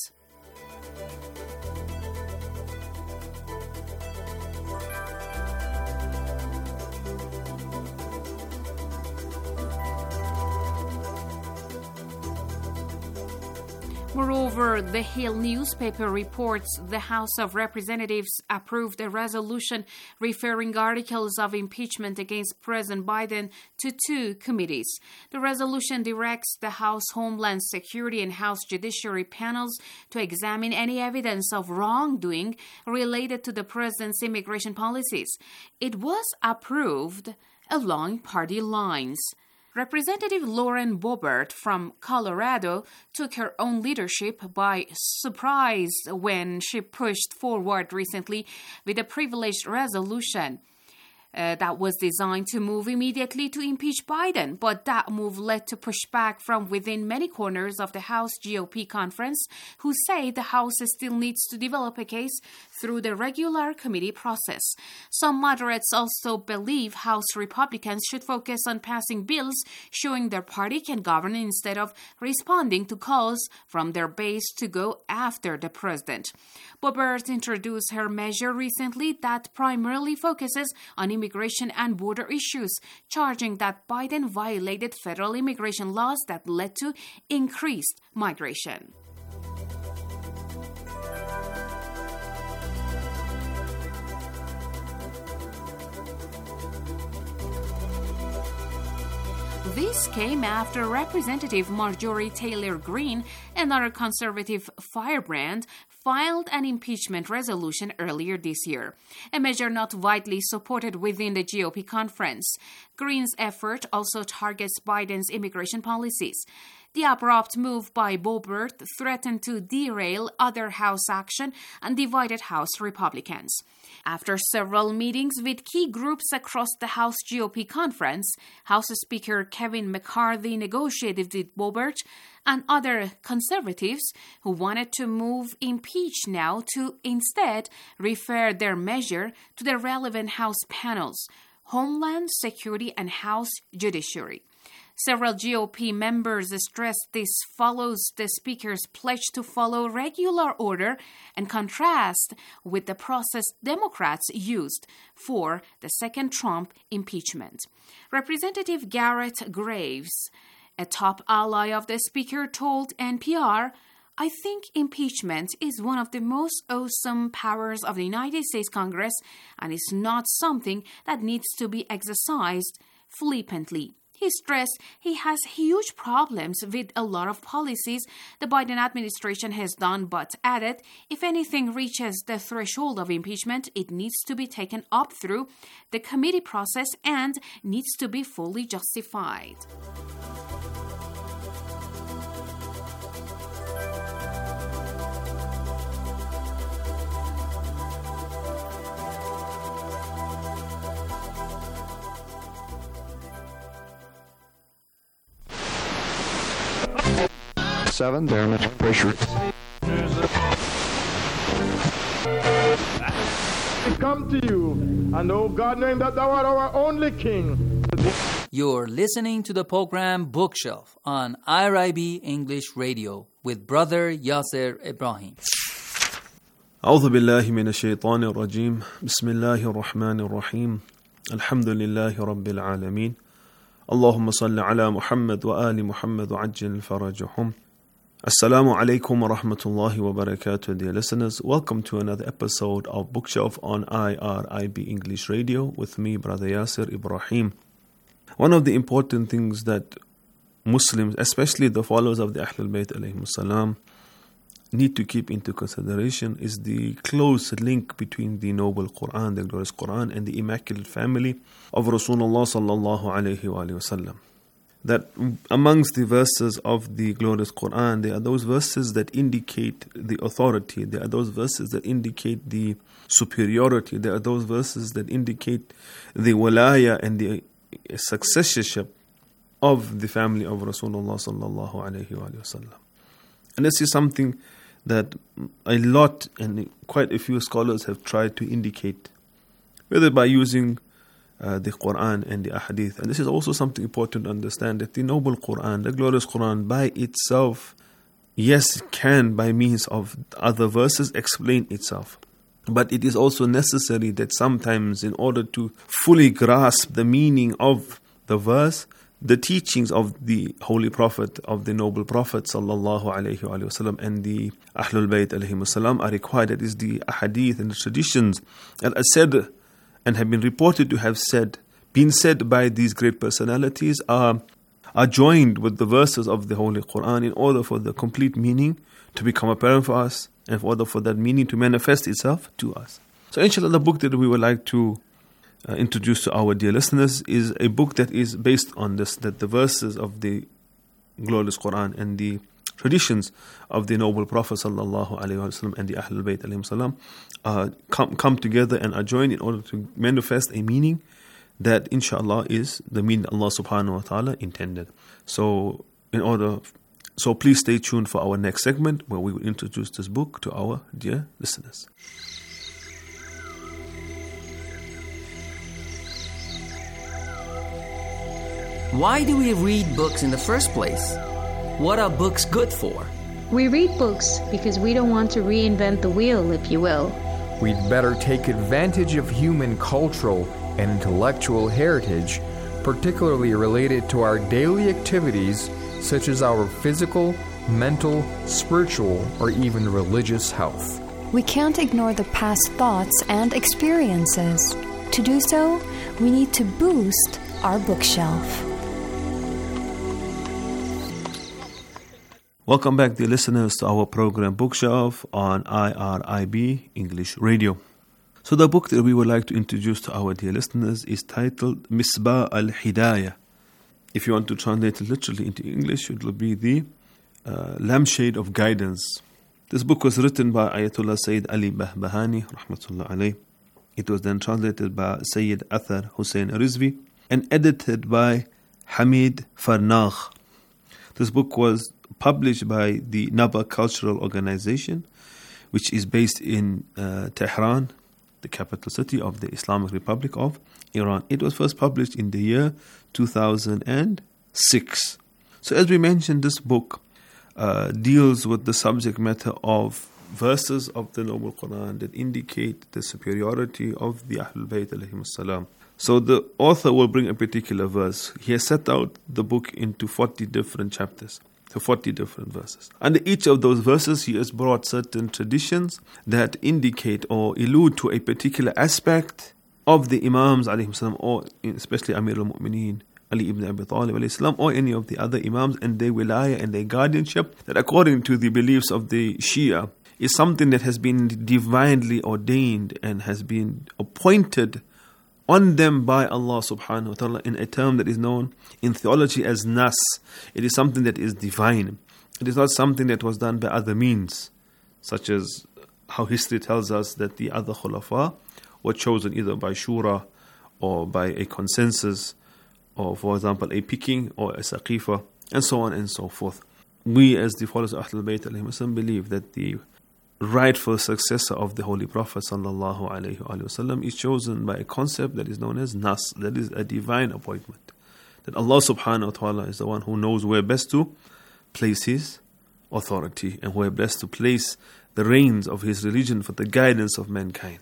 Moreover, the Hill newspaper reports the House of Representatives approved a resolution referring articles of impeachment against President Biden to two committees. The resolution directs the House Homeland Security and House Judiciary panels to examine any evidence of wrongdoing related to the president's immigration policies. It was approved along party lines. Representative Lauren Boebert from Colorado took her own leadership by surprise when she pushed forward recently with a privileged resolution Uh, that was designed to move immediately to impeach Biden, but that move led to pushback from within many corners of the House G O P conference, who say the House still needs to develop a case through the regular committee process. Some moderates also believe House Republicans should focus on passing bills showing their party can govern instead of responding to calls from their base to go after the president. Boebert introduced her measure recently that primarily focuses on immigration and border issues, charging that Biden violated federal immigration laws that led to increased migration. This came after Representative Marjorie Taylor Greene, another conservative firebrand, filed an impeachment resolution earlier this year, a measure not widely supported within the G O P conference. Greene's effort also targets Biden's immigration policies. The abrupt move by Boebert threatened to derail other House action and divided House Republicans. After several meetings with key groups across the House G O P conference, House Speaker Kevin McCarthy negotiated with Boebert and other conservatives who wanted to move impeach now to instead refer their measure to the relevant House panels, Homeland Security and House Judiciary. Several G O P members stressed this follows the Speaker's pledge to follow regular order and contrast with the process Democrats used for the second Trump impeachment. Representative Garrett Graves, a top ally of the Speaker, told N P R, "I think impeachment is one of the most awesome powers of the United States Congress, and it's not something that needs to be exercised flippantly." He stressed he has huge problems with a lot of policies the Biden administration has done, but added, if anything reaches the threshold of impeachment, it needs to be taken up through the committee process and needs to be fully justified. Seven, very much pressure. We come to you, and oh God, knowing that thou art our only King. You're listening to the program Bookshelf on I R I B English Radio with Brother Yasser Ibrahim. أعوذ بالله من الشيطان الرجيم بسم الله الرحمن الرحيم الحمد لله رب العالمين اللهم صل على محمد وآل محمد وعجل فرجهم. Assalamu alaikum wa rahmatullahi wa barakatuh, dear listeners. Welcome to another episode of Bookshelf on I R I B English Radio with me, Brother Yasser Ibrahim. One of the important things that Muslims, especially the followers of the Ahlul Bayt alayhim salam, need to keep into consideration is the close link between the noble Quran, the glorious Quran, and the immaculate family of Rasulullah sallallahu alayhi wa sallam. That amongst the verses of the glorious Quran, there are those verses that indicate the authority, there are those verses that indicate the superiority, there are those verses that indicate the walaya and the successorship of the family of Rasulullah sallallahu alayhi wa sallam. And this is something that a lot and quite a few scholars have tried to indicate, whether by using Uh, the Quran and the Ahadith. And this is also something important to understand, that the noble Quran, the glorious Quran by itself, yes, can by means of other verses explain itself. But it is also necessary that sometimes in order to fully grasp the meaning of the verse, the teachings of the Holy Prophet, of the noble Prophet sallallahu alayhi wa sallam, and the Ahlul Bayt alayhim salam are required. That is the Ahadith and the traditions that are said and have been reported to have said, been said by these great personalities, are, are joined with the verses of the Holy Quran in order for the complete meaning to become apparent for us and in order for that meaning to manifest itself to us. So inshallah, the book that we would like to uh, introduce to our dear listeners is a book that is based on this, that the verses of the glorious Quran and the traditions of the noble Prophet sallallahu alaihi wasallam and the Ahlul Bayt alayhim salam uh, come, come together and are joined in order to manifest a meaning that inshallah is the meaning Allah subhanahu wa ta'ala intended. So in order so please stay tuned for our next segment where we will introduce this book to our dear listeners. Why do we read books in the first place? What are books good for? We read books because we don't want to reinvent the wheel, if you will. We'd better take advantage of human cultural and intellectual heritage, particularly related to our daily activities, such as our physical, mental, spiritual, or even religious health. We can't ignore the past thoughts and experiences. To do so, we need to boost our bookshelf. Welcome back, dear listeners, to our program Bookshelf on I R I B English Radio. So the book that we would like to introduce to our dear listeners is titled Misbah al-Hidayah. If you want to translate it literally into English, it will be the uh, lampshade of guidance. This book was written by Ayatollah Sayyid Ali Bahbahani, rahmatullah alayh. It was then translated by Sayyid Athar Hussein Rizvi and edited by Hamid Farnagh. This book was published by the Naba Cultural Organization, which is based in uh, Tehran, the capital city of the Islamic Republic of Iran. It was first published in the year two thousand six. So as we mentioned, this book uh, deals with the subject matter of verses of the Noble Quran that indicate the superiority of the Ahlul Bayt alayhim salam. So the author will bring a particular verse. He has set out the book into forty different chapters, so forty different verses. Under each of those verses, he has brought certain traditions that indicate or allude to a particular aspect of the Imams alayhim salam, or especially Amir al-Mu'mineen, Ali ibn Abi Talib alayhi salam, or any of the other Imams and their wilayah and their guardianship, that according to the beliefs of the Shia, is something that has been divinely ordained and has been appointed on them by Allah subhanahu wa ta'ala in a term that is known in theology as nas. It is something that is divine. It is not something that was done by other means, such as how history tells us that the other khulafa were chosen either by shura or by a consensus, or for example a picking or a saqifa, and so on and so forth. We as the followers of Ahlul Bayt alayhim salam believe that the rightful successor of the Holy Prophet sallallahu alaihi wasallam is chosen by a concept that is known as nas, that is a divine appointment. That Allah subhanahu wa ta'ala is the one who knows where best to place His authority and where best to place the reins of His religion for the guidance of mankind.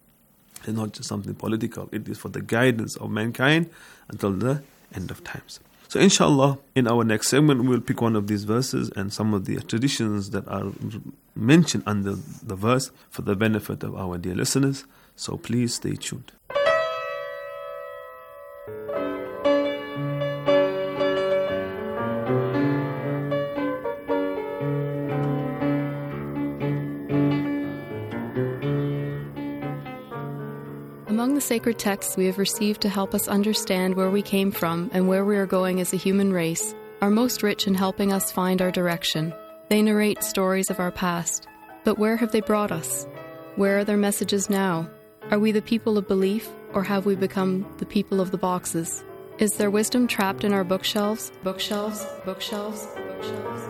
It's not just something political, it is for the guidance of mankind until the end of times. So inshallah, in our next segment, we'll pick one of these verses and some of the traditions that are mentioned under the verse for the benefit of our dear listeners. So please stay tuned. Among the sacred texts we have received to help us understand where we came from and where we are going as a human race are most rich in helping us find our direction. They narrate stories of our past. But where have they brought us? Where are their messages now? Are we the people of belief, or have we become the people of the boxes? Is there wisdom trapped in our bookshelves? Bookshelves? Bookshelves? Bookshelves?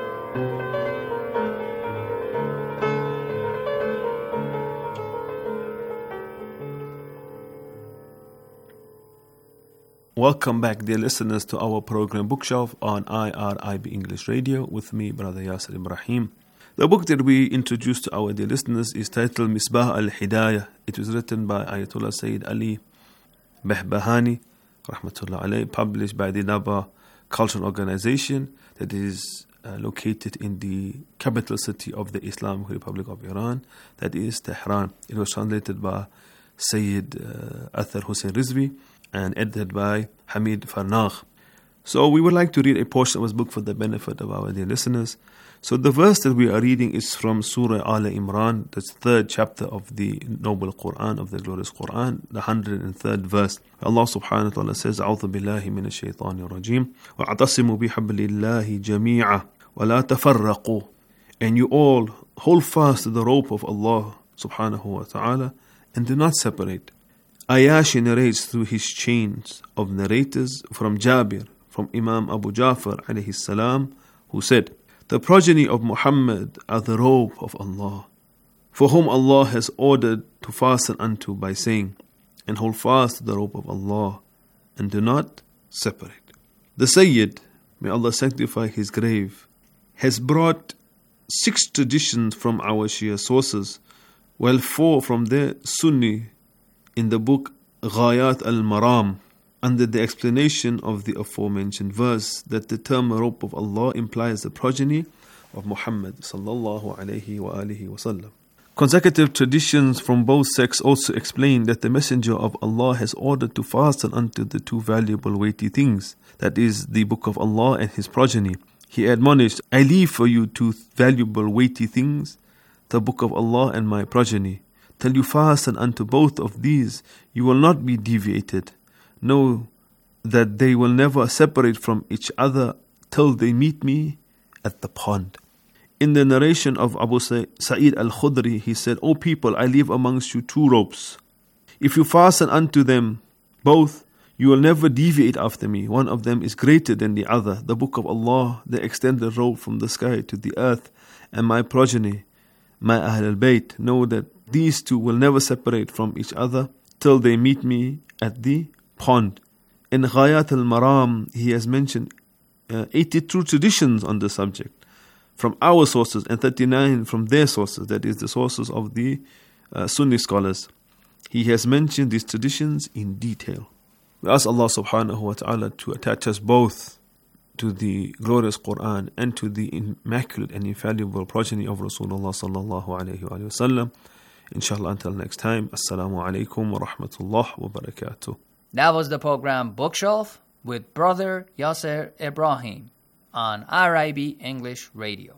Welcome back, dear listeners, to our program Bookshelf on I R I B English Radio with me, Brother Yasser Ibrahim. The book that we introduce to our dear listeners is titled Misbah al-Hidayah. It was written by Ayatollah Sayyid Ali Bahbahani, rahmatullah alayh, published by the Naba Cultural Organization that is uh, located in the capital city of the Islamic Republic of Iran, that is Tehran. It was translated by Sayyid uh, Athar Hussein Rizvi and edited by Hamid Farnagh. So we would like to read a portion of this book for the benefit of our dear listeners. So the verse that we are reading is from Surah Al Imran, the third chapter of the Noble Quran, of the glorious Quran, the one hundred third verse. Allah subhanahu wa ta'ala says, أعوذ بالله من الشيطان الرجيم وَاعْتَصِمُوا بِحَبْلِ اللَّهِ جَمِيعًا وَلَا تَفَرَّقُوا. And you all hold fast to the rope of Allah subhanahu wa ta'ala and do not separate. Ayash narrates through his chains of narrators from Jabir, from Imam Abu Ja'far alayhi salam, who said, the progeny of Muhammad are the robe of Allah, for whom Allah has ordered to fasten unto by saying, and hold fast to the rope of Allah, and do not separate. The Sayyid, may Allah sanctify his grave, has brought six traditions from our Shia sources, while four from the Sunni in the book Ghayat al-Maram, under the explanation of the aforementioned verse that the term rope of Allah implies the progeny of Muhammad sallallahu alayhi wa alihi wa sallam. Consecutive traditions from both sects also explain that the Messenger of Allah has ordered to fasten unto the two valuable weighty things, that is, the Book of Allah and His progeny. He admonished, I leave for you two valuable weighty things, the Book of Allah and my progeny. Till you fasten unto both of these, you will not be deviated. Know that they will never separate from each other till they meet me at the pond. In the narration of Abu Sa'id al-Khudri, he said, O people, I leave amongst you two ropes. If you fasten unto them both, you will never deviate after me. One of them is greater than the other, the Book of Allah, the extended rope from the sky to the earth, and my progeny, my Ahl al-Bayt. Know that these two will never separate from each other till they meet me at the pond. In Ghayat al-Maram, he has mentioned uh, eighty-two traditions on the subject from our sources and thirty-nine from their sources, that is the sources of the uh, Sunni scholars. He has mentioned these traditions in detail. We ask Allah subhanahu wa ta'ala to attach us both to the glorious Quran and to the immaculate and infallible progeny of Rasulullah sallallahu alayhi wa sallam. Inshallah, until next time, Assalamu alaikum wa rahmatullah wa barakatuh. That was the program Bookshelf with Brother Yasser Ibrahim on R I B English Radio.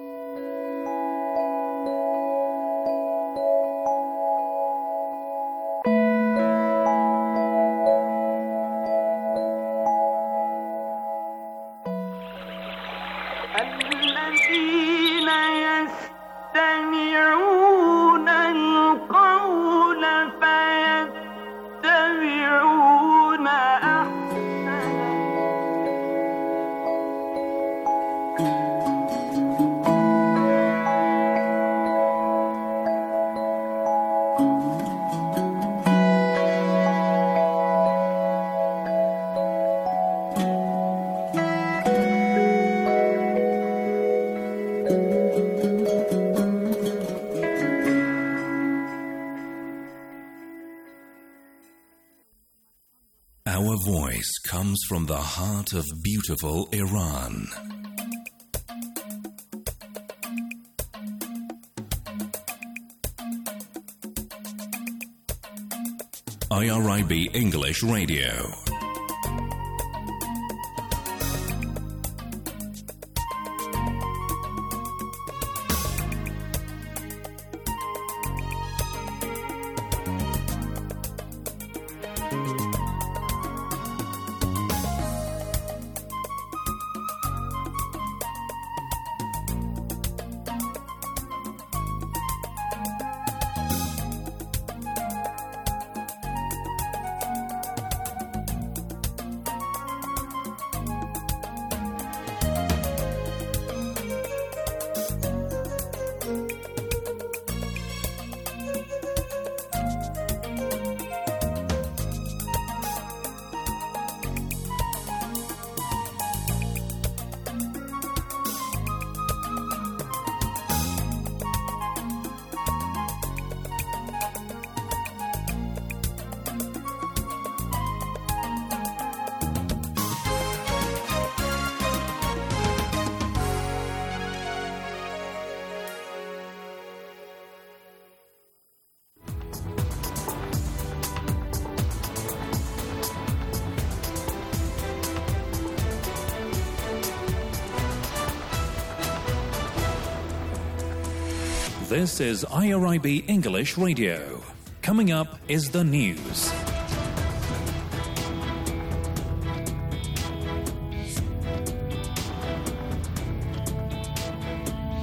Our voice comes from the heart of beautiful Iran. I R I B English Radio. This is I R I B English Radio. Coming up is the news.